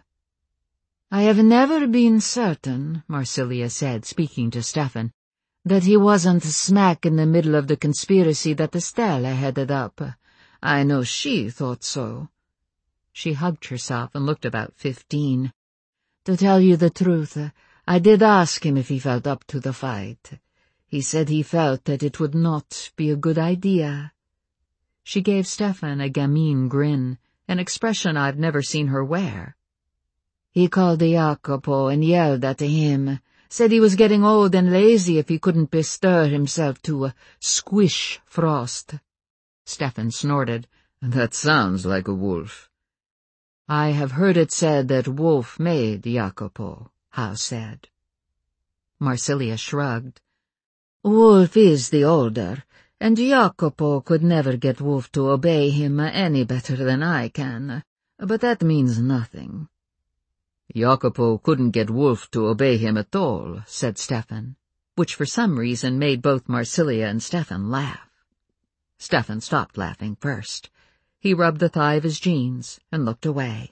"I have never been certain," Marsilia said, speaking to Stefan, "that he wasn't smack in the middle of the conspiracy that Estella headed up. I know she thought so." She hugged herself and looked about 15. "To tell you the truth, I did ask him if he felt up to the fight. He said he felt that it would not be a good idea." She gave Stefan a gamine grin, an expression I've never seen her wear. "He called Jacopo and yelled at him, said he was getting old and lazy if he couldn't bestir himself to squish Frost." Stefan snorted. "That sounds like a wolf." "I have heard it said that Wolf made Jacopo," Hao said. Marsilia shrugged. "Wolf is the older, and Jacopo could never get Wolf to obey him any better than I can, but that means nothing." "Jacopo couldn't get Wolf to obey him at all," said Stefan, which for some reason made both Marsilia and Stefan laugh. Stefan stopped laughing first. He rubbed the thigh of his jeans and looked away.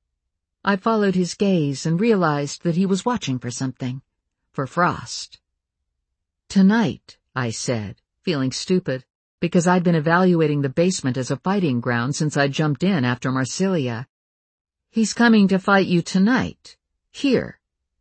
I followed his gaze and realized that he was watching for something, for Frost. "Tonight," I said, feeling stupid, because I'd been evaluating the basement as a fighting ground since I jumped in after Marsilia. "He's coming to fight you tonight, here."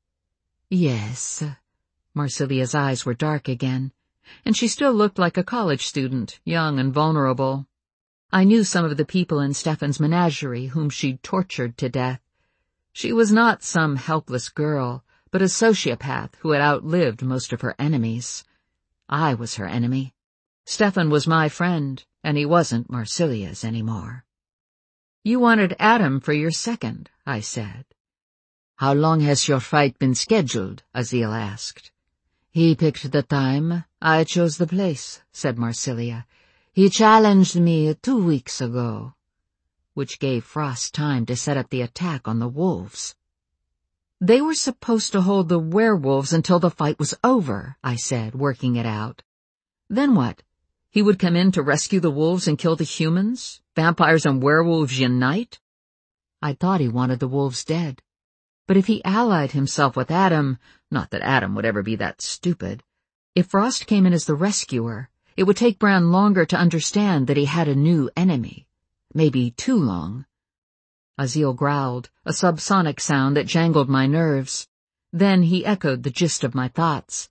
"Yes." Marsilia's eyes were dark again, and she still looked like a college student, young and vulnerable. I knew some of the people in Stefan's menagerie whom she'd tortured to death. She was not some helpless girl, but a sociopath who had outlived most of her enemies. I was her enemy. Stefan was my friend, and he wasn't Marsilia's anymore. "You wanted Adam for your second," I said. "How long has your fight been scheduled?" Azil asked. "He picked the time, I chose the place," said Marsilia. "He challenged me 2 weeks ago." Which gave Frost time to set up the attack on the wolves. "They were supposed to hold the werewolves until the fight was over," I said, working it out. "Then what? He would come in to rescue the wolves and kill the humans? Vampires and werewolves unite?" I thought he wanted the wolves dead. But if he allied himself with Adam, not that Adam would ever be that stupid, if Frost came in as the rescuer, it would take Bran longer to understand that he had a new enemy. maybe too long. Azil growled, a subsonic sound that jangled my nerves. Then he echoed the gist of my thoughts.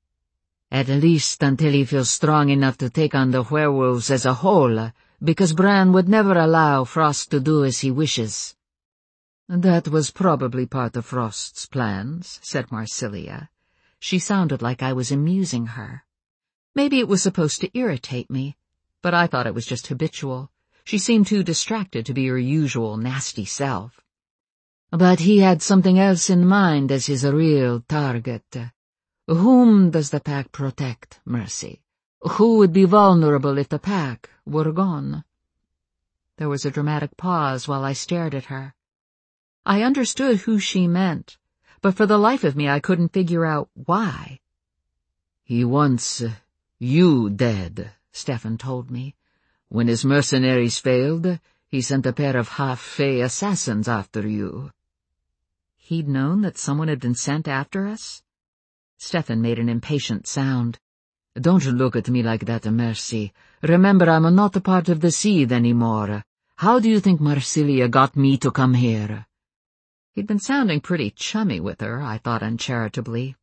At least until he feels strong enough to take on the werewolves as a whole, because Bran would never allow Frost to do as he wishes. That was probably part of Frost's plans, said Marsilia. She sounded like I was amusing her. Maybe it was supposed to irritate me, but I thought it was just habitual. She seemed too distracted to be her usual nasty self. But he had something else in mind as his real target. Whom does the pack protect, Mercy? Who would be vulnerable if the pack were gone? There was a dramatic pause while I stared at her. I understood who she meant, but for the life of me I couldn't figure out why. He wants you dead, Stefan told me. When his mercenaries failed, he sent a pair of half-fey assassins after you. He'd known that someone had been sent after us? Stefan made an impatient sound. Don't look at me like that, Mercy. Remember, I'm not a part of the Seed anymore. How do you think Marsilia got me to come here? He'd been sounding pretty chummy with her, I thought uncharitably.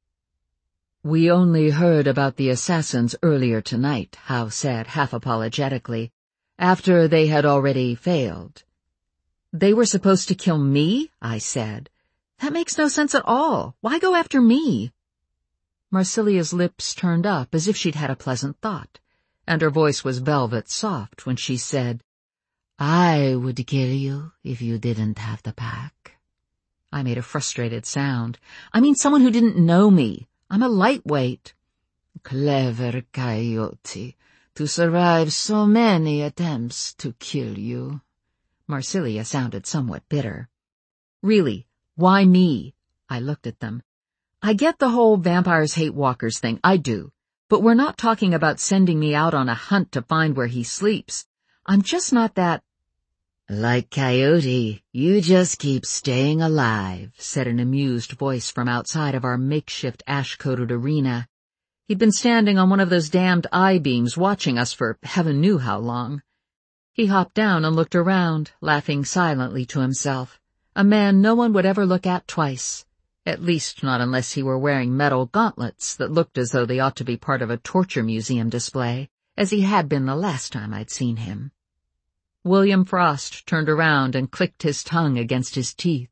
We only heard about the assassins earlier tonight, Hal said, half apologetically, after they had already failed. They were supposed to kill me? I said. That makes no sense at all. Why go after me? Marsilia's lips turned up as if she'd had a pleasant thought, and her voice was velvet soft when she said, I would kill you if you didn't have the pack. I made a frustrated sound. I mean someone who didn't know me. I'm a lightweight. Clever coyote, to survive so many attempts to kill you. Marsilia sounded somewhat bitter. Really, why me? I looked at them. I get the whole vampires hate walkers thing, I do, but we're not talking about sending me out on a hunt to find where he sleeps. I'm just not that— Like Coyote, you just keep staying alive, said an amused voice from outside of our makeshift ash-coated arena. He'd been standing on one of those damned I-beams watching us for heaven knew how long. He hopped down and looked around, laughing silently to himself. A man no one would ever look at twice. At least not unless he were wearing metal gauntlets that looked as though they ought to be part of a torture museum display, as he had been the last time I'd seen him. William Frost turned around and clicked his tongue against his teeth.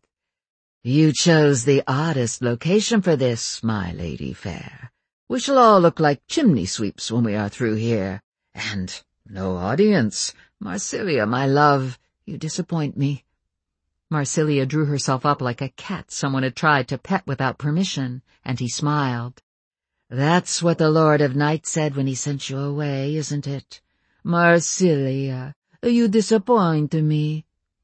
You chose the oddest location for this, my lady fair. We shall all look like chimney sweeps when we are through here. And no audience. Marsilia, my love, you disappoint me. Marsilia drew herself up like a cat someone had tried to pet without permission, and he smiled. That's what the Lord of Night said when he sent you away, isn't it? Marsilia, you disappoint me.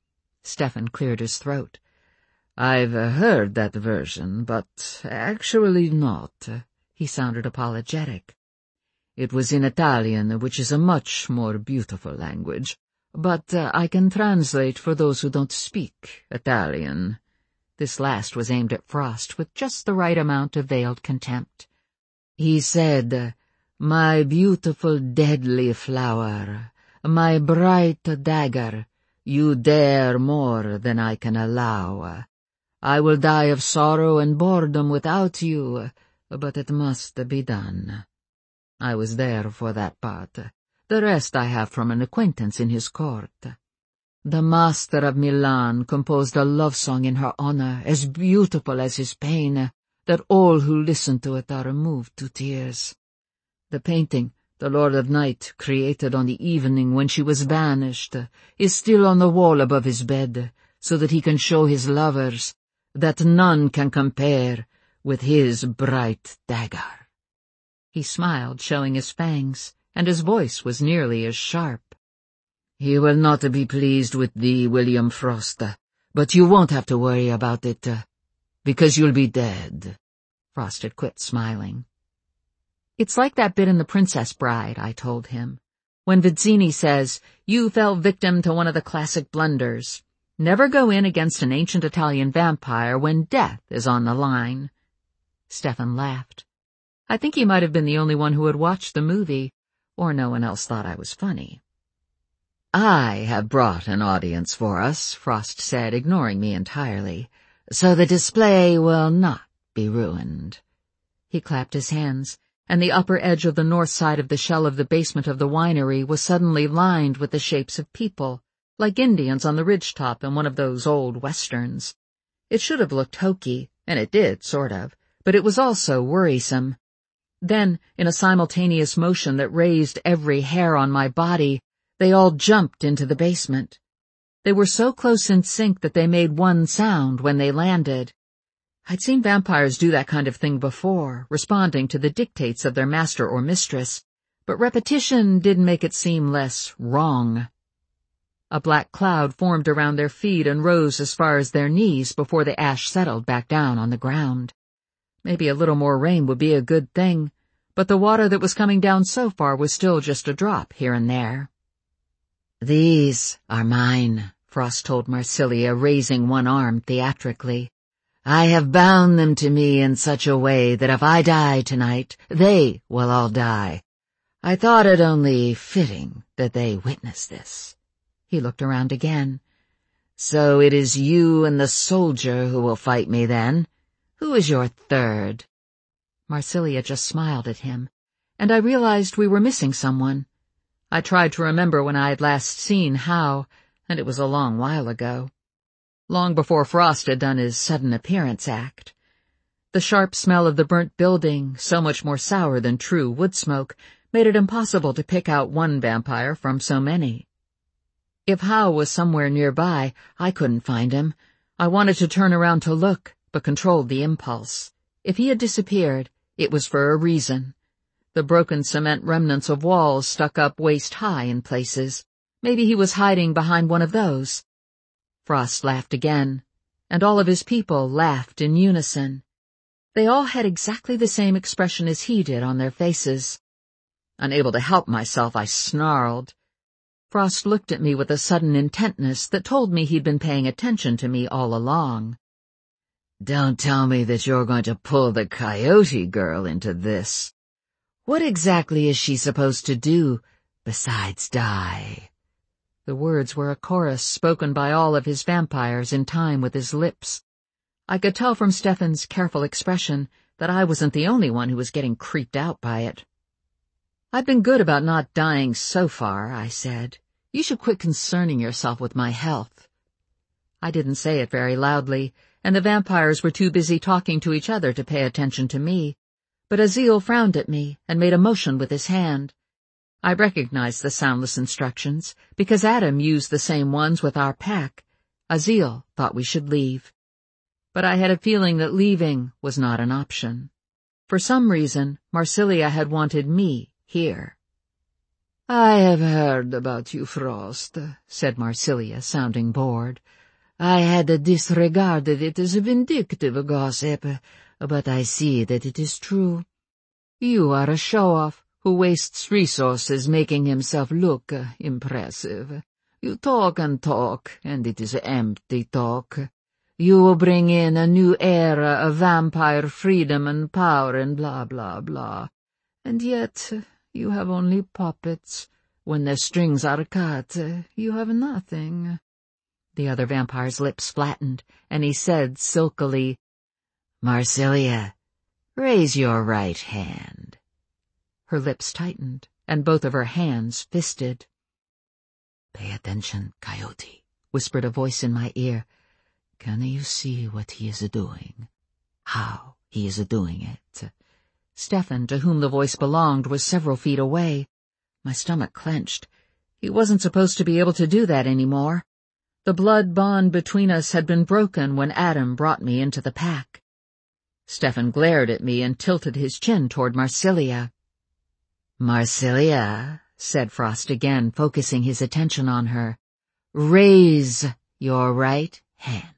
Stefan cleared his throat. I've heard that version, but actually not. He sounded apologetic. It was in Italian, which is a much more beautiful language. But I can translate for those who don't speak Italian. This last was aimed at Frost with just the right amount of veiled contempt. He said, My beautiful deadly flower, my bright dagger, you dare more than I can allow. I will die of sorrow and boredom without you, but it must be done. I was there for that part. The rest I have from an acquaintance in his court. The master of Milan composed a love song in her honor, as beautiful as his pain, that all who listen to it are moved to tears. The painting the Lord of Night created on the evening when she was banished is still on the wall above his bed, so that he can show his lovers that none can compare with his bright dagger. He smiled, showing his fangs, and his voice was nearly as sharp. He will not be pleased with thee, William Frost, but you won't have to worry about it, because you'll be dead. Frost had quit smiling. It's like that bit in The Princess Bride, I told him, when Vizzini says, you fell victim to one of the classic blunders. Never go in against an ancient Italian vampire when death is on the line. Stefan laughed. I think he might have been the only one who had watched the movie, or no one else thought I was funny. I have brought an audience for us," Frost said, ignoring me entirely, "so the display will not be ruined." He clapped his hands, and the upper edge of the north side of the shell of the basement of the winery was suddenly lined with the shapes of people, like Indians on the ridgetop in one of those old westerns. It should have looked hokey, and it did, sort of, but it was also worrisome. Then, in a simultaneous motion that raised every hair on my body, they all jumped into the basement. They were so close in sync that they made one sound when they landed. I'd seen vampires do that kind of thing before, responding to the dictates of their master or mistress, but repetition didn't make it seem less wrong. A black cloud formed around their feet and rose as far as their knees before the ash settled back down on the ground. Maybe a little more rain would be a good thing, but the water that was coming down so far was still just a drop here and there. "These are mine," Frost told Marsilia, raising one arm theatrically. "I have bound them to me in such a way that if I die tonight, they will all die. I thought it only fitting that they witness this." He looked around again. "So it is you and the soldier who will fight me then? Who is your third?" Marsilia just smiled at him, and I realized we were missing someone. I tried to remember when I had last seen Hao, and it was a long while ago. Long before Frost had done his sudden appearance act. The sharp smell of the burnt building, so much more sour than true wood smoke, made it impossible to pick out one vampire from so many. If Hao was somewhere nearby, I couldn't find him. I wanted to turn around to look, but controlled the impulse. If he had disappeared, it was for a reason. The broken cement remnants of walls stuck up waist-high in places. Maybe he was hiding behind one of those. Frost laughed again, and all of his people laughed in unison. They all had exactly the same expression as he did on their faces. Unable to help myself, I snarled. Frost looked at me with a sudden intentness that told me he'd been paying attention to me all along. "Don't tell me that you're going to pull the Coyote girl into this. What exactly is she supposed to do besides die?" The words were a chorus spoken by all of his vampires in time with his lips. I could tell from Stefan's careful expression that I wasn't the only one who was getting creeped out by it. "I've been good about not dying so far," I said. "You should quit concerning yourself with my health." I didn't say it very loudly, and the vampires were too busy talking to each other to pay attention to me. But Azil frowned at me and made a motion with his hand. I recognized the soundless instructions, because Adam used the same ones with our pack. Azil thought we should leave. But I had a feeling that leaving was not an option. For some reason, Marsilia had wanted me here. "I have heard about you, Frost," said Marsilia, sounding bored. "I had disregarded it as a vindictive gossip, but I see that it is true. You are a show-off who wastes resources making himself look impressive. You talk and talk, and it is empty talk. You will bring in a new era of vampire freedom and power and blah, blah, blah. And yet you have only puppets. When their strings are cut, you have nothing." The other vampire's lips flattened, and he said silkily, "Marsilia, raise your right hand." Her lips tightened, and both of her hands fisted. "Pay attention, Coyote," whispered a voice in my ear. "Can you see what he is doing? How he is doing it?" Stefan, to whom the voice belonged, was several feet away. My stomach clenched. He wasn't supposed to be able to do that anymore. The blood bond between us had been broken when Adam brought me into the pack. Stefan glared at me and tilted his chin toward Marsilia. "Marsilia," said Frost again, focusing his attention on her, "raise your right hand."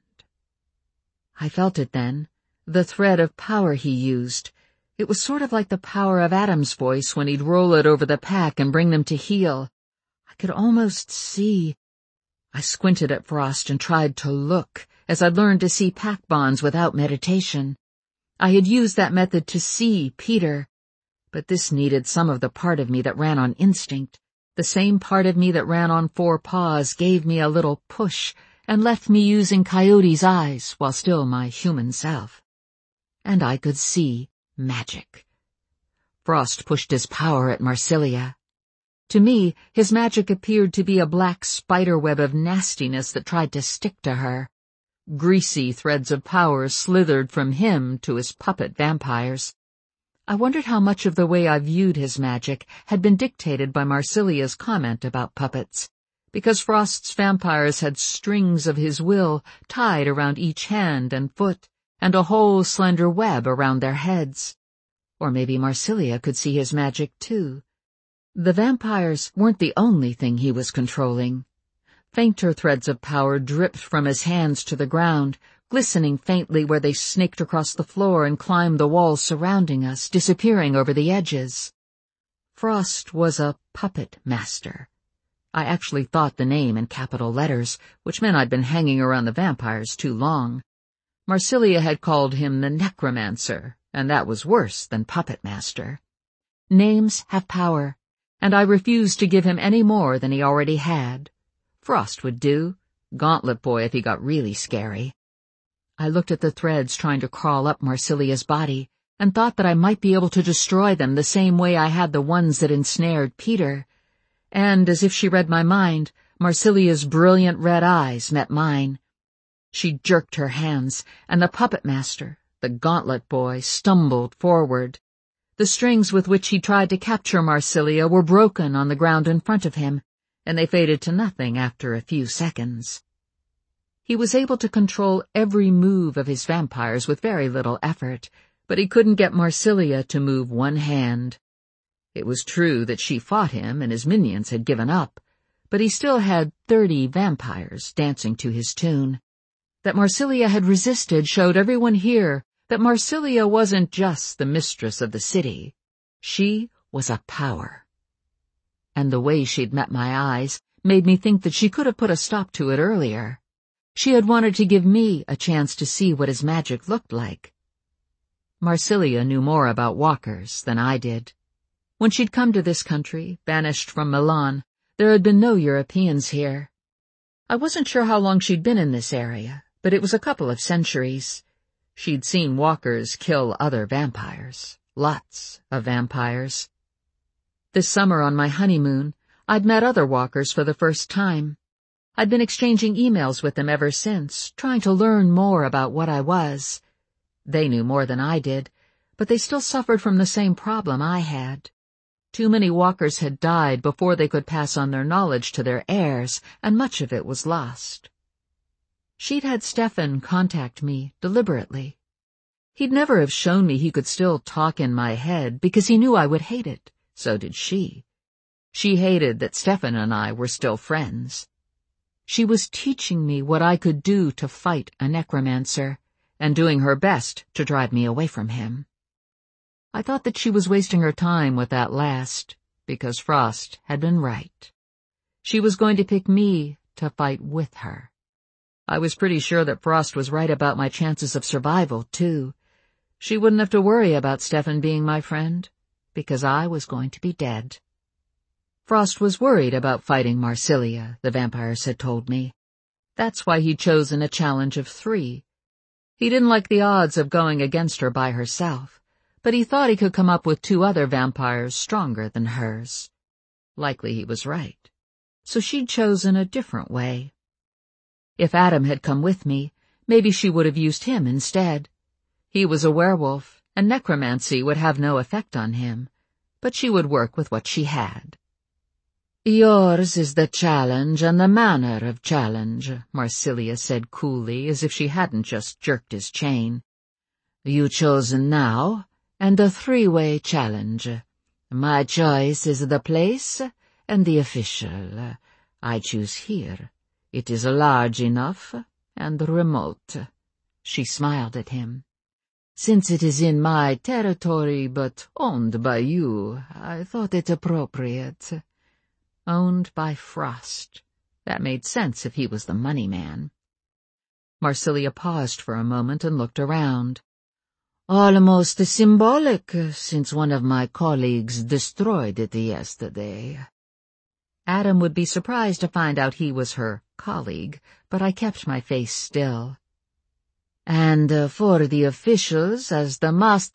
I felt it then, the thread of power he used. It was sort of like the power of Adam's voice when he'd roll it over the pack and bring them to heel. I could almost see. I squinted at Frost and tried to look, as I'd learned to see pack bonds without meditation. I had used that method to see Peter, but this needed some of the part of me that ran on instinct, The same part of me that ran on 4 paws gave me a little push and left me using Coyote's eyes while still my human self. And I could see magic. Frost pushed his power at Marsilia. To me, his magic appeared to be a black spiderweb of nastiness that tried to stick to her. Greasy threads of power slithered from him to his puppet vampires. I wondered how much of the way I viewed his magic had been dictated by Marsilia's comment about puppets, because Frost's vampires had strings of his will tied around each hand and foot, and a whole slender web around their heads. Or maybe Marsilia could see his magic too. The vampires weren't the only thing he was controlling. Fainter threads of power dripped from his hands to the ground, glistening faintly where they snaked across the floor and climbed the walls surrounding us, disappearing over the edges. Frost was a puppet master. I actually thought the name in capital letters, which meant I'd been hanging around the vampires too long. Marsilia had called him the necromancer, and that was worse than puppet master. Names have power, and I refused to give him any more than he already had. Frost would do. Gauntlet Boy if he got really scary. I looked at the threads trying to crawl up Marsilia's body, and thought that I might be able to destroy them the same way I had the ones that ensnared Peter. And, as if she read my mind, Marsilia's brilliant red eyes met mine. She jerked her hands, and the puppet master, the Gauntlet Boy, stumbled forward. The strings with which he tried to capture Marsilia were broken on the ground in front of him, and they faded to nothing after a few seconds. He was able to control every move of his vampires with very little effort, but he couldn't get Marsilia to move one hand. It was true that she fought him and his minions had given up, but he still had 30 vampires dancing to his tune. That Marsilia had resisted showed everyone here that Marsilia wasn't just the mistress of the city. She was a power. And the way she'd met my eyes made me think that she could have put a stop to it earlier. She had wanted to give me a chance to see what his magic looked like. Marsilia knew more about walkers than I did. When she'd come to this country, banished from Milan, there had been no Europeans here. I wasn't sure how long she'd been in this area, but it was a couple of centuries. She'd seen walkers kill other vampires. Lots of vampires. This summer on my honeymoon, I'd met other walkers for the first time. I'd been exchanging emails with them ever since, trying to learn more about what I was. They knew more than I did, but they still suffered from the same problem I had. Too many walkers had died before they could pass on their knowledge to their heirs, and much of it was lost. She'd had Stefan contact me deliberately. He'd never have shown me he could still talk in my head because he knew I would hate it. So did she. She hated that Stefan and I were still friends. She was teaching me what I could do to fight a necromancer, and doing her best to drive me away from him. I thought that she was wasting her time with that last, because Frost had been right. She was going to pick me to fight with her. I was pretty sure that Frost was right about my chances of survival, too. She wouldn't have to worry about Stefan being my friend, because I was going to be dead. Frost was worried about fighting Marsilia, the vampires had told me. That's why he'd chosen a challenge of 3. He didn't like the odds of going against her by herself, but he thought he could come up with 2 other vampires stronger than hers. Likely he was right. So she'd chosen a different way. If Adam had come with me, maybe she would have used him instead. He was a werewolf, and necromancy would have no effect on him, but she would work with what she had. "Yours is the challenge and the manner of challenge," Marsilia said coolly, as if she hadn't just jerked his chain. "You chosen now, and a 3-way challenge. My choice is the place and the official. I choose here. It is large enough and remote." She smiled at him. "Since it is in my territory but owned by you, I thought it appropriate." Owned by Frost. That made sense if he was the money man. Marsilia paused for a moment and looked around. "Almost symbolic, since one of my colleagues destroyed it yesterday." Adam would be surprised to find out he was her colleague, but I kept my face still. "And for the officials, as the master